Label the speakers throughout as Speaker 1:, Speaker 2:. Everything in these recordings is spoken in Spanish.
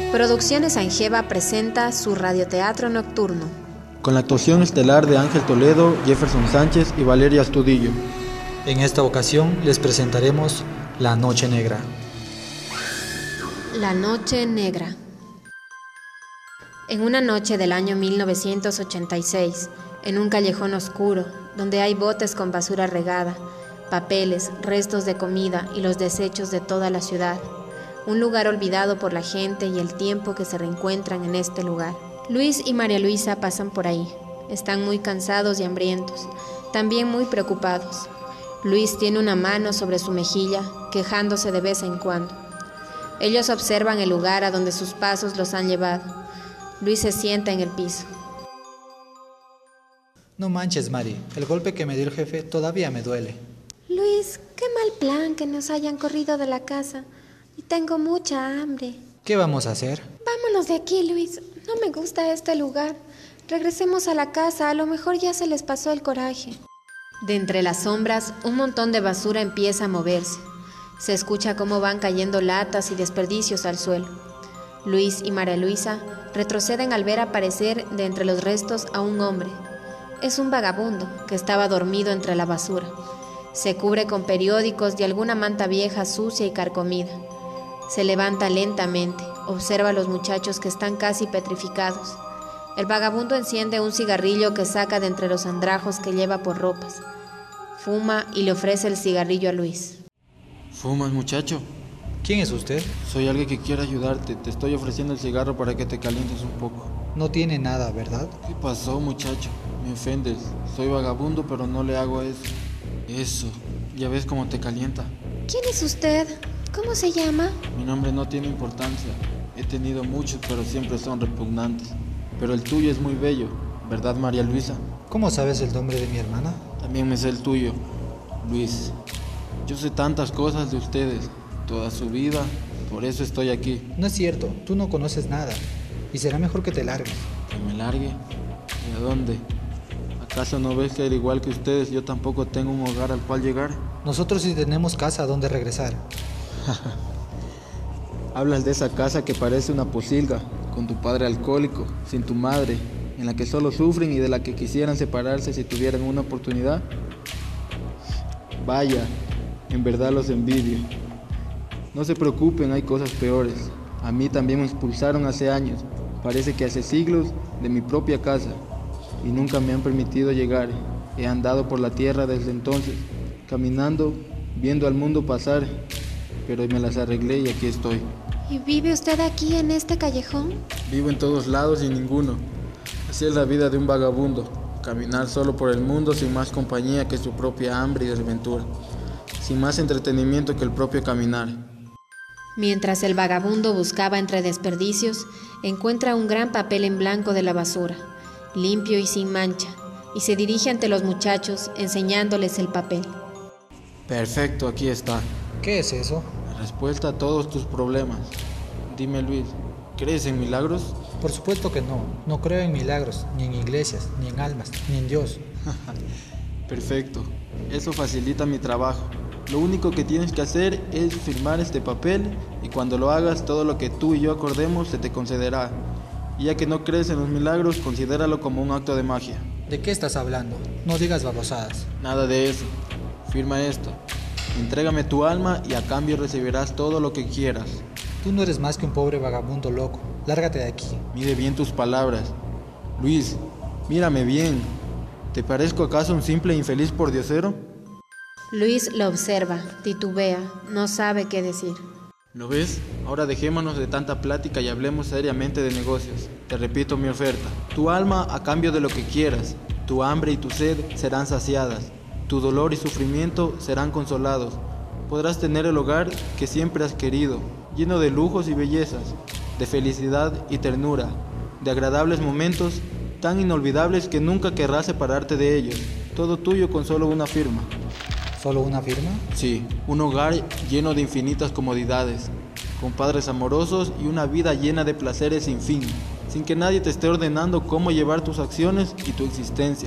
Speaker 1: Producciones Angeva presenta su radioteatro nocturno.
Speaker 2: Con la actuación estelar de Ángel Toledo, Jefferson Sánchez y Valeria Astudillo.
Speaker 3: En esta ocasión les presentaremos La Noche Negra.
Speaker 1: La Noche Negra. En una noche del año 1986, en un callejón oscuro, donde hay botes con basura regada, papeles, restos de comida y los desechos de toda la ciudad, un lugar olvidado por la gente y el tiempo que se reencuentran en este lugar. Luis y María Luisa pasan por ahí. Están muy cansados y hambrientos, también muy preocupados. Luis tiene una mano sobre su mejilla, quejándose de vez en cuando. Ellos observan el lugar a donde sus pasos los han llevado. Luis se sienta en el piso.
Speaker 3: No manches, Mari, el golpe que me dio el jefe todavía me duele.
Speaker 1: Luis, qué mal plan que nos hayan corrido de la casa. Y tengo mucha hambre.
Speaker 3: ¿Qué vamos a hacer?
Speaker 1: Vámonos de aquí, Luis. No me gusta este lugar. Regresemos a la casa, a lo mejor ya se les pasó el coraje. De entre las sombras, un montón de basura empieza a moverse. Se escucha cómo van cayendo latas y desperdicios al suelo. Luis y María Luisa retroceden al ver aparecer de entre los restos a un hombre. Es un vagabundo que estaba dormido entre la basura. Se cubre con periódicos y alguna manta vieja sucia y carcomida. Se levanta lentamente, observa a los muchachos que están casi petrificados. El vagabundo enciende un cigarrillo que saca de entre los andrajos que lleva por ropas. Fuma y le ofrece el cigarrillo a Luis.
Speaker 2: ¿Fumas, muchacho?
Speaker 3: ¿Quién es usted?
Speaker 2: Soy alguien que quiere ayudarte. Te estoy ofreciendo el cigarro para que te calientes un poco.
Speaker 3: No tiene nada, ¿verdad?
Speaker 2: ¿Qué pasó, muchacho? Me ofendes. Soy vagabundo, pero no le hago eso. Eso. Ya ves cómo te calienta.
Speaker 1: ¿Quién es usted? ¿Cómo se llama?
Speaker 2: Mi nombre no tiene importancia. He tenido muchos, pero siempre son repugnantes. Pero el tuyo es muy bello, ¿verdad, María Luisa?
Speaker 3: ¿Cómo sabes el nombre de mi hermana?
Speaker 2: También me sé el tuyo, Luis. Yo sé tantas cosas de ustedes, toda su vida, por eso estoy aquí.
Speaker 3: No es cierto, tú no conoces nada. Y será mejor que te largues.
Speaker 2: ¿Que me largue? ¿Y a dónde? ¿Acaso no ves que al igual que ustedes yo tampoco tengo un hogar al cual llegar?
Speaker 3: Nosotros sí tenemos casa a donde regresar.
Speaker 2: Hablas de esa casa que parece una posilga, con tu padre alcohólico, sin tu madre, en la que solo sufren y de la que quisieran separarse si tuvieran una oportunidad. Vaya, en verdad los envidio. No se preocupen, hay cosas peores. A mí también me expulsaron hace años, parece que hace siglos, de mi propia casa, y nunca me han permitido llegar. He andado por la tierra desde entonces, caminando, viendo al mundo pasar, pero me las arreglé y aquí estoy.
Speaker 1: ¿Y vive usted aquí en este callejón?
Speaker 2: Vivo en todos lados y ninguno. Así es la vida de un vagabundo. Caminar solo por el mundo sin más compañía que su propia hambre y desventura. Sin más entretenimiento que el propio caminar.
Speaker 1: Mientras el vagabundo buscaba entre desperdicios, encuentra un gran papel en blanco de la basura, limpio y sin mancha, y se dirige ante los muchachos enseñándoles el papel.
Speaker 2: Perfecto, aquí está.
Speaker 3: ¿Qué es eso?
Speaker 2: La respuesta a todos tus problemas. Dime, Luis, ¿crees en milagros?
Speaker 3: Por supuesto que no. No creo en milagros, ni en iglesias, ni en almas, ni en Dios.
Speaker 2: Perfecto. Eso facilita mi trabajo. Lo único que tienes que hacer es firmar este papel y cuando lo hagas todo lo que tú y yo acordemos se te concederá. Y ya que no crees en los milagros, considéralo como un acto de magia.
Speaker 3: ¿De qué estás hablando? No digas babosadas.
Speaker 2: Nada de eso. Firma esto. Entrégame tu alma y a cambio recibirás todo lo que quieras.
Speaker 3: Tú no eres más que un pobre vagabundo loco. Lárgate de aquí.
Speaker 2: Mide bien tus palabras. Luis, mírame bien. ¿Te parezco acaso un simple infeliz pordiosero?
Speaker 1: Luis lo observa, titubea, no sabe qué decir.
Speaker 2: ¿Lo ves? Ahora dejémonos de tanta plática y hablemos seriamente de negocios. Te repito mi oferta. Tu alma a cambio de lo que quieras. Tu hambre y tu sed serán saciadas. Tu dolor y sufrimiento serán consolados. Podrás tener el hogar que siempre has querido, lleno de lujos y bellezas, de felicidad y ternura, de agradables momentos tan inolvidables que nunca querrás separarte de ellos. Todo tuyo con solo una firma.
Speaker 3: ¿Solo una firma?
Speaker 2: Sí, un hogar lleno de infinitas comodidades, con padres amorosos y una vida llena de placeres sin fin, sin que nadie te esté ordenando cómo llevar tus acciones y tu existencia.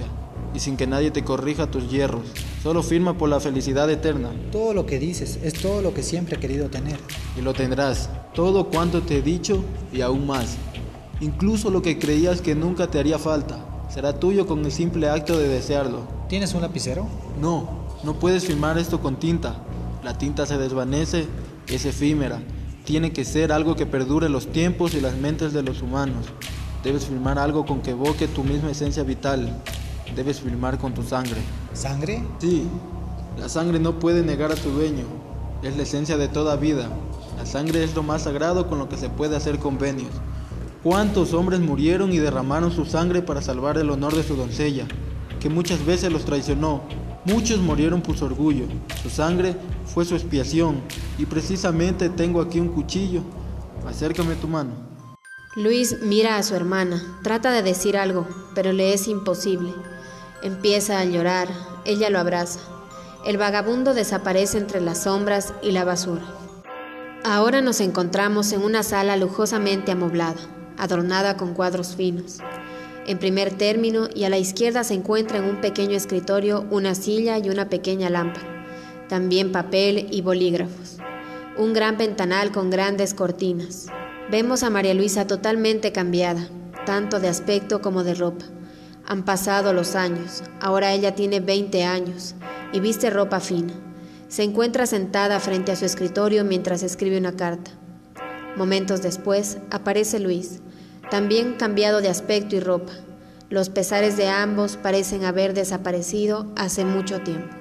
Speaker 2: y sin que nadie te corrija tus hierros. Solo firma por la felicidad eterna.
Speaker 3: Todo lo que dices es todo lo que siempre he querido tener.
Speaker 2: Y lo tendrás, todo cuanto te he dicho y aún más. Incluso lo que creías que nunca te haría falta, será tuyo con el simple acto de desearlo.
Speaker 3: ¿Tienes un lapicero?
Speaker 2: No, no puedes firmar esto con tinta. La tinta se desvanece, es efímera. Tiene que ser algo que perdure los tiempos y las mentes de los humanos. Debes firmar algo con que evoque tu misma esencia vital. Debes firmar con tu sangre.
Speaker 3: ¿Sangre?
Speaker 2: Sí, la sangre no puede negar a su dueño. Es la esencia de toda vida. La sangre es lo más sagrado con lo que se puede hacer convenios. ¿Cuántos hombres murieron y derramaron su sangre para salvar el honor de su doncella, que muchas veces los traicionó? Muchos murieron por su orgullo. Su sangre fue su expiación. Y precisamente tengo aquí un cuchillo. Acércame tu mano.
Speaker 1: Luis mira a su hermana, trata de decir algo, pero le es imposible. Empieza a llorar, ella lo abraza. El vagabundo desaparece entre las sombras y la basura. Ahora nos encontramos en una sala lujosamente amoblada, adornada con cuadros finos. En primer término y a la izquierda se encuentra en un pequeño escritorio una silla y una pequeña lámpara, también papel y bolígrafos. Un gran ventanal con grandes cortinas. Vemos a María Luisa totalmente cambiada, tanto de aspecto como de ropa. Han pasado los años, ahora ella tiene 20 años y viste ropa fina. Se encuentra sentada frente a su escritorio mientras escribe una carta. Momentos después aparece Luis, también cambiado de aspecto y ropa. Los pesares de ambos parecen haber desaparecido hace mucho tiempo.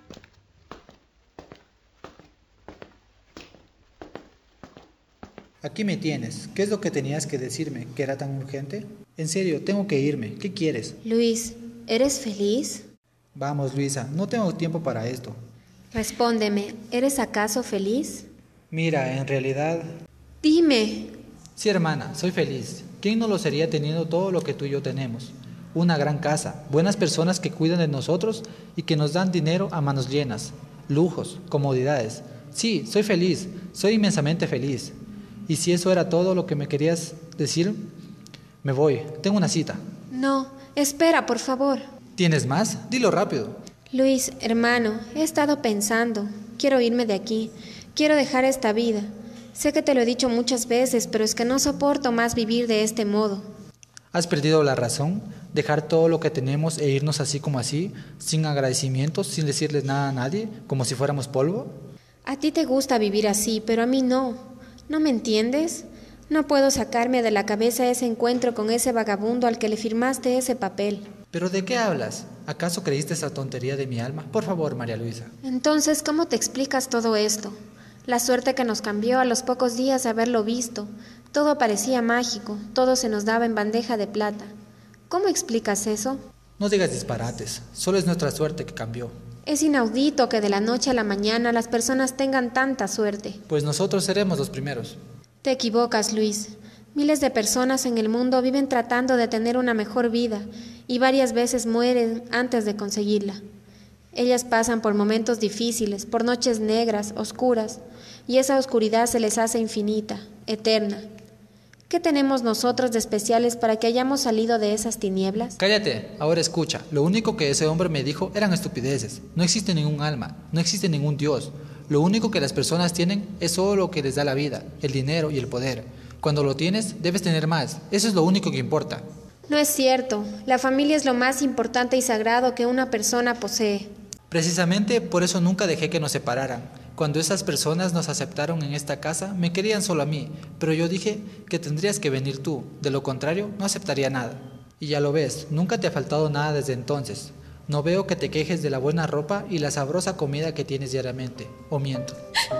Speaker 3: Aquí me tienes. ¿Qué es lo que tenías que decirme? ¿Que era tan urgente? En serio, tengo que irme. ¿Qué quieres?
Speaker 1: Luis, ¿eres feliz?
Speaker 3: Vamos, Luisa, no tengo tiempo para esto.
Speaker 1: Respóndeme, ¿eres acaso feliz?
Speaker 3: Mira, en realidad...
Speaker 1: Dime.
Speaker 3: Sí, hermana, soy feliz. ¿Quién no lo sería teniendo todo lo que tú y yo tenemos? Una gran casa, buenas personas que cuidan de nosotros y que nos dan dinero a manos llenas, lujos, comodidades. Sí, soy feliz, soy inmensamente feliz. Y si eso era todo lo que me querías decir, me voy, tengo una cita.
Speaker 1: No, espera, por favor.
Speaker 3: ¿Tienes más? Dilo rápido.
Speaker 1: Luis, hermano, he estado pensando. Quiero irme de aquí. Quiero dejar esta vida. Sé que te lo he dicho muchas veces, pero es que no soporto más vivir de este modo.
Speaker 3: ¿Has perdido la razón? ¿Dejar todo lo que tenemos e irnos así como así, sin agradecimientos, sin decirles nada a nadie, como si fuéramos polvo?
Speaker 1: A ti te gusta vivir así, pero a mí no. ¿No me entiendes? No puedo sacarme de la cabeza ese encuentro con ese vagabundo al que le firmaste ese papel.
Speaker 3: ¿Pero de qué hablas? ¿Acaso creíste esa tontería de mi alma? Por favor, María Luisa.
Speaker 1: Entonces, ¿cómo te explicas todo esto? La suerte que nos cambió a los pocos días de haberlo visto. Todo parecía mágico, todo se nos daba en bandeja de plata. ¿Cómo explicas eso?
Speaker 3: No digas disparates, solo es nuestra suerte que cambió.
Speaker 1: Es inaudito que de la noche a la mañana las personas tengan tanta suerte.
Speaker 3: Pues nosotros seremos los primeros.
Speaker 1: Te equivocas, Luis. Miles de personas en el mundo viven tratando de tener una mejor vida y varias veces mueren antes de conseguirla. Ellas pasan por momentos difíciles, por noches negras, oscuras, y esa oscuridad se les hace infinita, eterna. ¿Qué tenemos nosotros de especiales para que hayamos salido de esas tinieblas?
Speaker 3: Cállate, ahora escucha. Lo único que ese hombre me dijo eran estupideces. No existe ningún alma, no existe ningún Dios. Lo único que las personas tienen es solo lo que les da la vida, el dinero y el poder. Cuando lo tienes, debes tener más. Eso es lo único que importa.
Speaker 1: No es cierto. La familia es lo más importante y sagrado que una persona posee.
Speaker 3: Precisamente por eso nunca dejé que nos separaran. Cuando esas personas nos aceptaron en esta casa, me querían solo a mí, pero yo dije que tendrías que venir tú, de lo contrario no aceptaría nada. Y ya lo ves, nunca te ha faltado nada desde entonces. No veo que te quejes de la buena ropa y la sabrosa comida que tienes diariamente, ¿o miento?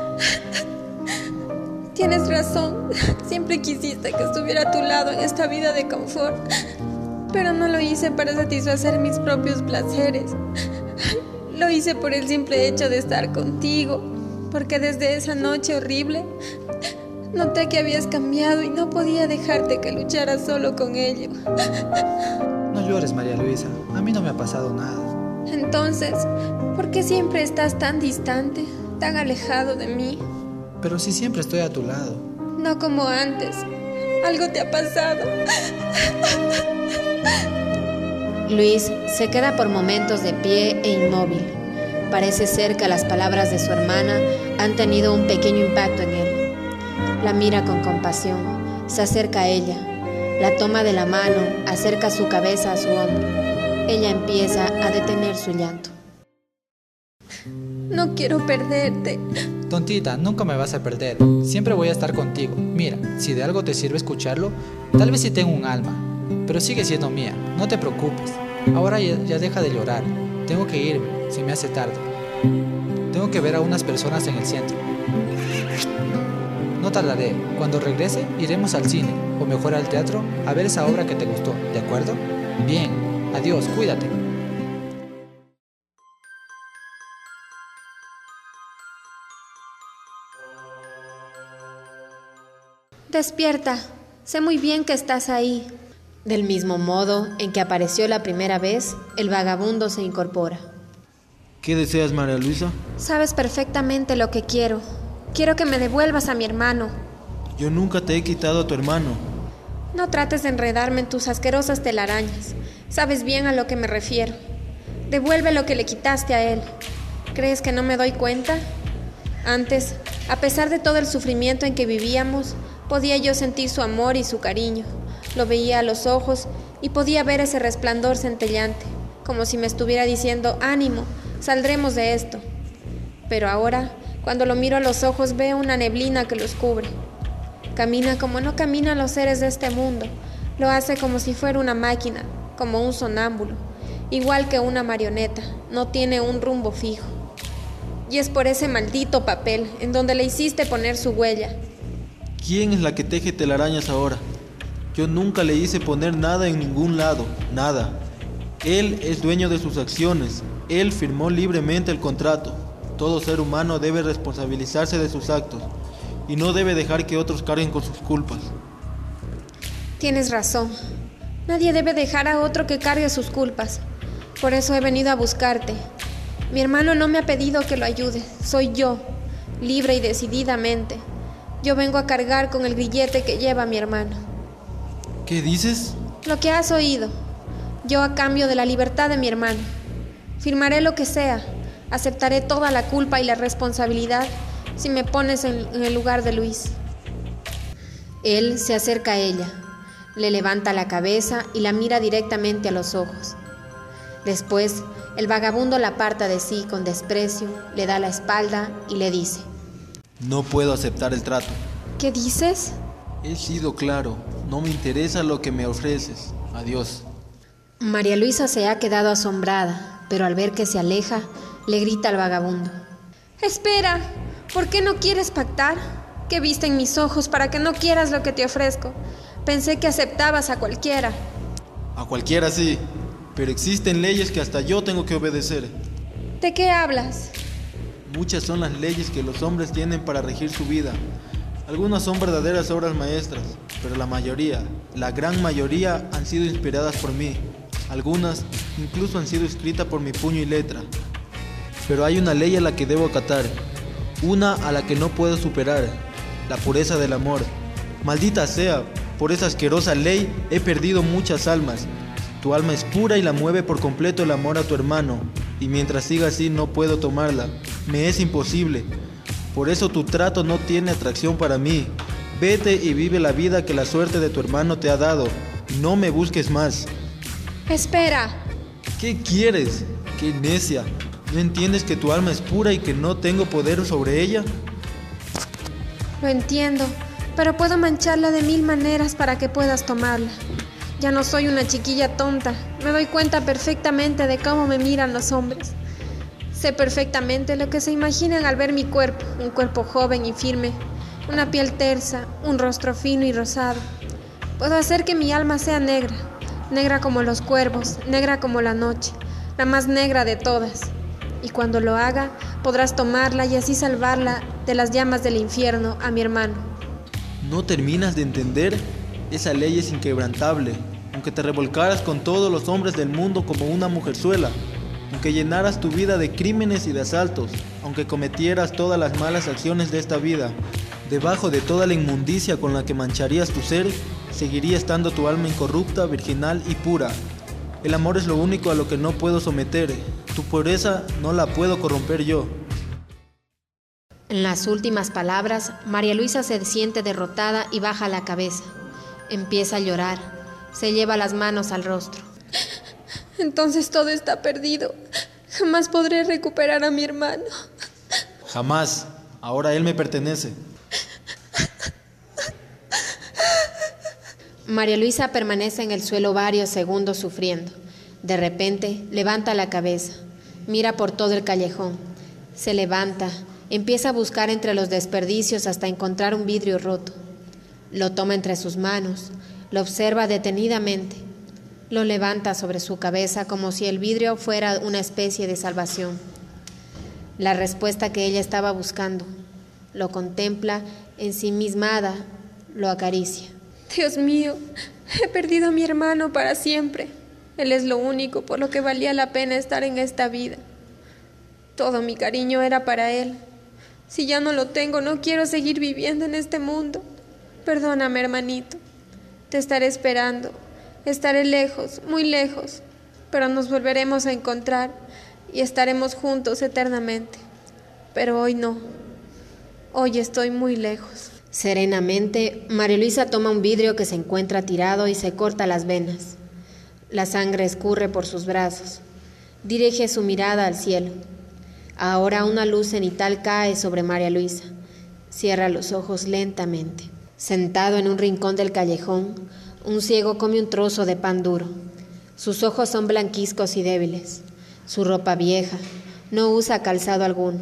Speaker 1: Tienes razón, siempre quisiste que estuviera a tu lado en esta vida de confort, pero no lo hice para satisfacer mis propios placeres. Lo hice por el simple hecho de estar contigo, porque desde esa noche horrible noté que habías cambiado y no podía dejarte que lucharas solo con ello.
Speaker 3: No llores, María Luisa, a mí no me ha pasado nada.
Speaker 1: Entonces, ¿por qué siempre estás tan distante, tan alejado de mí?
Speaker 3: Pero si siempre estoy a tu lado.
Speaker 1: No como antes, algo te ha pasado. Luis se queda por momentos de pie e inmóvil. Parece ser que las palabras de su hermana han tenido un pequeño impacto en él. La mira con compasión, se acerca a ella, la toma de la mano, acerca su cabeza a su hombro. Ella empieza a detener su llanto.
Speaker 4: No quiero perderte.
Speaker 3: Tontita, nunca me vas a perder. Siempre voy a estar contigo. Mira, si de algo te sirve escucharlo, tal vez sí tengo un alma, pero sigue siendo mía, no te preocupes. Ahora ya deja de llorar. Tengo que irme, se me hace tarde. Tengo que ver a unas personas en el centro. No tardaré. Cuando regrese, iremos al cine, o mejor al teatro, a ver esa obra que te gustó, ¿de acuerdo? Bien, adiós, cuídate.
Speaker 1: Despierta, sé muy bien que estás ahí. Del mismo modo en que apareció la primera vez, el vagabundo se incorpora.
Speaker 2: ¿Qué deseas, María Luisa?
Speaker 1: Sabes perfectamente lo que quiero. Quiero que me devuelvas a mi hermano.
Speaker 2: Yo nunca te he quitado a tu hermano.
Speaker 1: No trates de enredarme en tus asquerosas telarañas. Sabes bien a lo que me refiero. Devuelve lo que le quitaste a él. ¿Crees que no me doy cuenta? Antes, a pesar de todo el sufrimiento en que vivíamos, podía yo sentir su amor y su cariño. Lo veía a los ojos y podía ver ese resplandor centellante, como si me estuviera diciendo, ánimo, saldremos de esto. Pero ahora, cuando lo miro a los ojos, veo una neblina que los cubre. Camina como no caminan los seres de este mundo. Lo hace como si fuera una máquina, como un sonámbulo, igual que una marioneta. No tiene un rumbo fijo. Y es por ese maldito papel en donde le hiciste poner su huella.
Speaker 2: ¿Quién es la que teje telarañas ahora? Yo nunca le hice poner nada en ningún lado, nada. Él es dueño de sus acciones. Él firmó libremente el contrato. Todo ser humano debe responsabilizarse de sus actos y no debe dejar que otros carguen con sus culpas.
Speaker 1: Tienes razón. Nadie debe dejar a otro que cargue sus culpas. Por eso he venido a buscarte. Mi hermano no me ha pedido que lo ayude. Soy yo, libre y decididamente. Yo vengo a cargar con el grillete que lleva mi hermano.
Speaker 2: ¿Qué dices?
Speaker 1: Lo que has oído. Yo a cambio de la libertad de mi hermano. Firmaré lo que sea. Aceptaré toda la culpa y la responsabilidad si me pones en el lugar de Luis. Él se acerca a ella, le levanta la cabeza y la mira directamente a los ojos. Después, el vagabundo la aparta de sí con desprecio, le da la espalda y le dice:
Speaker 2: No puedo aceptar el trato.
Speaker 1: ¿Qué dices?
Speaker 2: He sido claro, no me interesa lo que me ofreces. Adiós.
Speaker 1: María Luisa se ha quedado asombrada, pero al ver que se aleja, le grita al vagabundo: Espera, ¿por qué no quieres pactar? ¿Qué viste en mis ojos para que no quieras lo que te ofrezco? Pensé que aceptabas a cualquiera.
Speaker 2: A cualquiera sí, pero existen leyes que hasta yo tengo que obedecer.
Speaker 1: ¿De qué hablas?
Speaker 2: Muchas son las leyes que los hombres tienen para regir su vida. Algunas son verdaderas obras maestras, pero la mayoría, la gran mayoría, han sido inspiradas por mí. Algunas incluso han sido escritas por mi puño y letra. Pero hay una ley a la que debo acatar, una a la que no puedo superar, la pureza del amor. Maldita sea, por esa asquerosa ley he perdido muchas almas. Tu alma es pura y la mueve por completo el amor a tu hermano, y mientras siga así no puedo tomarla, me es imposible. Por eso tu trato no tiene atracción para mí. Vete y vive la vida que la suerte de tu hermano te ha dado, no me busques más.
Speaker 1: Espera.
Speaker 2: ¿Qué quieres? ¡Qué necia! ¿No entiendes que tu alma es pura y que no tengo poder sobre ella?
Speaker 1: Lo entiendo, pero puedo mancharla de 1000 maneras para que puedas tomarla. Ya no soy una chiquilla tonta, me doy cuenta perfectamente de cómo me miran los hombres. Sé perfectamente lo que se imaginan al ver mi cuerpo, un cuerpo joven y firme, una piel tersa, un rostro fino y rosado. Puedo hacer que mi alma sea negra, negra como los cuervos, negra como la noche, la más negra de todas. Y cuando lo haga, podrás tomarla y así salvarla de las llamas del infierno a mi hermano.
Speaker 2: ¿No terminas de entender? Esa ley es inquebrantable. Aunque te revolcaras con todos los hombres del mundo como una mujerzuela, aunque llenaras tu vida de crímenes y de asaltos, aunque cometieras todas las malas acciones de esta vida, debajo de toda la inmundicia con la que mancharías tu ser, seguiría estando tu alma incorrupta, virginal y pura. El amor es lo único a lo que no puedo someter. Tu pureza no la puedo corromper yo.
Speaker 1: En las últimas palabras, María Luisa se siente derrotada y baja la cabeza. Empieza a llorar. Se lleva las manos al rostro.
Speaker 4: Entonces todo está perdido. Jamás podré recuperar a mi hermano.
Speaker 2: Jamás. Ahora él me pertenece.
Speaker 1: María Luisa permanece en el suelo varios segundos sufriendo. De repente, levanta la cabeza. Mira por todo el callejón. Se levanta. Empieza a buscar entre los desperdicios hasta encontrar un vidrio roto. Lo toma entre sus manos. Lo observa detenidamente. Lo levanta sobre su cabeza como si el vidrio fuera una especie de salvación. La respuesta que ella estaba buscando. Lo contempla ensimismada, lo acaricia.
Speaker 4: Dios mío, he perdido a mi hermano para siempre. Él es lo único por lo que valía la pena estar en esta vida. Todo mi cariño era para él. Si ya no lo tengo, no quiero seguir viviendo en este mundo. Perdóname, hermanito. Te estaré esperando. Estaré lejos, muy lejos, pero nos volveremos a encontrar y estaremos juntos eternamente. Pero hoy no. Hoy estoy muy lejos.
Speaker 1: Serenamente, María Luisa toma un vidrio que se encuentra tirado y se corta las venas. La sangre escurre por sus brazos. Dirige su mirada al cielo. Ahora una luz cenital cae sobre María Luisa. Cierra los ojos lentamente. Sentado en un rincón del callejón, un ciego come un trozo de pan duro. Sus ojos son blanquizcos y débiles. Su ropa vieja. No usa calzado alguno.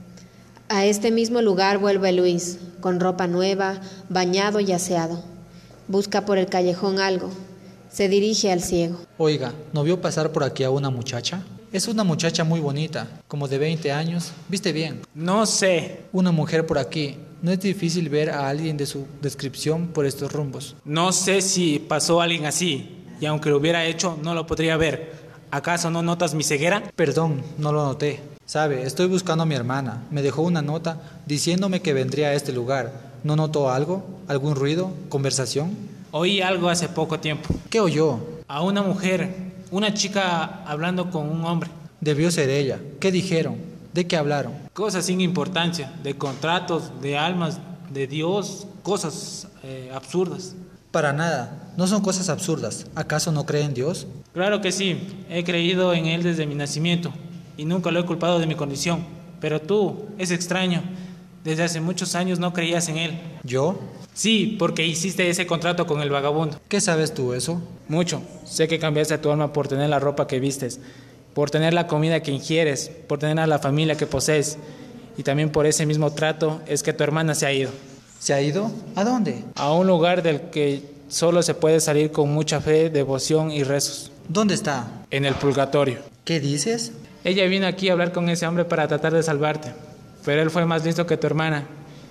Speaker 1: A este mismo lugar vuelve Luis, con ropa nueva, bañado y aseado. Busca por el callejón algo. Se dirige al ciego.
Speaker 3: Oiga, ¿no vio pasar por aquí a una muchacha? Es una muchacha muy bonita, como de 20 años. ¿Viste bien?
Speaker 5: No sé.
Speaker 3: Una mujer por aquí. No es difícil ver a alguien de su descripción por estos rumbos.
Speaker 5: No sé si pasó alguien así, y aunque lo hubiera hecho, no lo podría ver. ¿Acaso no notas mi ceguera?
Speaker 3: Perdón, no lo noté. Sabe, estoy buscando a mi hermana. Me dejó una nota diciéndome que vendría a este lugar. ¿No notó algo? ¿Algún ruido? ¿Conversación?
Speaker 5: Oí algo hace poco tiempo.
Speaker 3: ¿Qué oyó?
Speaker 5: A una mujer, una chica hablando con un hombre.
Speaker 3: Debió ser ella. ¿Qué dijeron? ¿De qué hablaron?
Speaker 5: Cosas sin importancia, de contratos, de almas, de Dios, cosas absurdas.
Speaker 3: Para nada. No son cosas absurdas. ¿Acaso no cree en Dios?
Speaker 5: Claro que sí. He creído en Él desde mi nacimiento y nunca lo he culpado de mi condición. Pero tú, es extraño. Desde hace muchos años no creías en Él.
Speaker 3: ¿Yo?
Speaker 5: Sí, porque hiciste ese contrato con el vagabundo.
Speaker 3: ¿Qué sabes tú eso?
Speaker 5: Mucho. Sé que cambiaste a tu alma por tener la ropa que vistes, por tener la comida que ingieres, por tener a la familia que posees. Y también por ese mismo trato es que tu hermana se ha ido.
Speaker 3: ¿Se ha ido? ¿A dónde?
Speaker 5: A un lugar del que solo se puede salir con mucha fe, devoción y rezos.
Speaker 3: ¿Dónde está?
Speaker 5: En el purgatorio.
Speaker 3: ¿Qué dices?
Speaker 5: Ella vino aquí a hablar con ese hombre para tratar de salvarte, pero él fue más listo que tu hermana.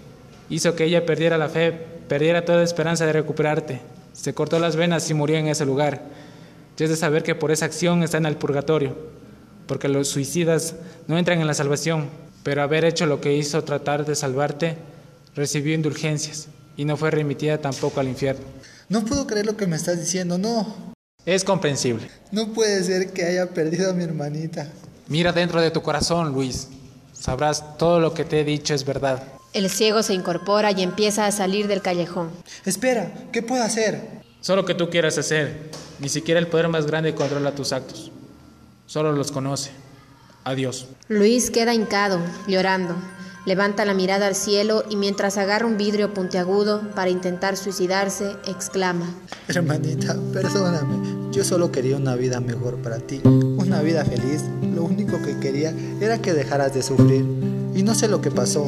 Speaker 5: Hizo que ella perdiera la fe, perdiera toda esperanza de recuperarte. Se cortó las venas y murió en ese lugar. Y es de saber que por esa acción está en el purgatorio, porque los suicidas no entran en la salvación, pero haber hecho lo que hizo tratar de salvarte, recibió indulgencias y no fue remitida tampoco al infierno.
Speaker 3: No puedo creer lo que me estás diciendo, no.
Speaker 5: Es comprensible.
Speaker 3: No puede ser que haya perdido a mi hermanita.
Speaker 5: Mira dentro de tu corazón, Luis. Sabrás todo lo que te he dicho es verdad.
Speaker 1: El ciego se incorpora y empieza a salir del callejón.
Speaker 3: Espera, ¿qué puedo hacer?
Speaker 5: Solo lo que tú quieras hacer. Ni siquiera el poder más grande controla tus actos. Solo los conoce. Adiós.
Speaker 1: Luis queda hincado, llorando. Levanta la mirada al cielo y mientras agarra un vidrio puntiagudo para intentar suicidarse, exclama:
Speaker 3: Hermanita, perdóname. Yo solo quería una vida mejor para ti. Una vida feliz. Lo único que quería era que dejaras de sufrir. Y no sé lo que pasó.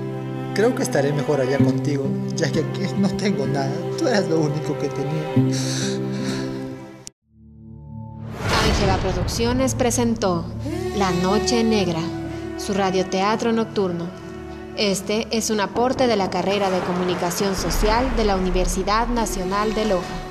Speaker 3: Creo que estaré mejor allá contigo, ya que aquí no tengo nada. Tú eras lo único que tenía.
Speaker 1: Ángela Producciones presentó La Noche Negra, su radioteatro nocturno. Este es un aporte de la carrera de Comunicación Social de la Universidad Nacional de Loja.